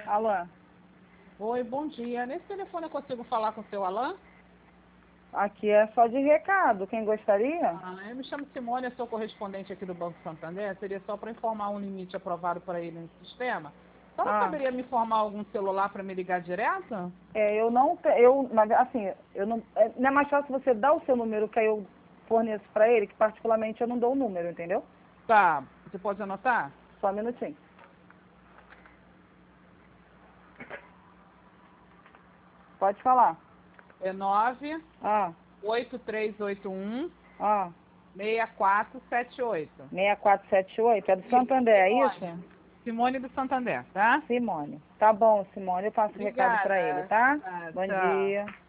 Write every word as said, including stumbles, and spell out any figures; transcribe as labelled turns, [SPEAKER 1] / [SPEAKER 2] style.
[SPEAKER 1] Alô?
[SPEAKER 2] Oi, bom dia. Nesse telefone eu consigo falar com o seu Alain?
[SPEAKER 1] Aqui é só de recado. Quem gostaria?
[SPEAKER 2] Ah, eu me chamo Simone, eu sou correspondente aqui do Banco Santander. Seria só para informar um limite aprovado para ele no sistema. Só não
[SPEAKER 1] Ah,
[SPEAKER 2] saberia me informar algum celular para me ligar direto?
[SPEAKER 1] é, eu não, te- eu, mas assim, eu não, é, não é mais fácil você dar o seu número que aí eu forneço para ele, que particularmente eu não dou o número, entendeu?
[SPEAKER 2] Tá, você pode anotar?
[SPEAKER 1] Só um minutinho. Pode falar.
[SPEAKER 2] É nove
[SPEAKER 1] Ah,
[SPEAKER 2] oito três oito um
[SPEAKER 1] ah,
[SPEAKER 2] seis quatro sete oito.
[SPEAKER 1] seis quatro sete oito, é do
[SPEAKER 2] Isso,
[SPEAKER 1] Santander, é isso?
[SPEAKER 2] Simone. Simone do Santander, tá?
[SPEAKER 1] Simone. Tá bom, Simone, eu passo o recado para ele,
[SPEAKER 2] Obrigada.
[SPEAKER 1] tá?
[SPEAKER 2] Tá,
[SPEAKER 1] Bom
[SPEAKER 2] tchau.
[SPEAKER 1] dia.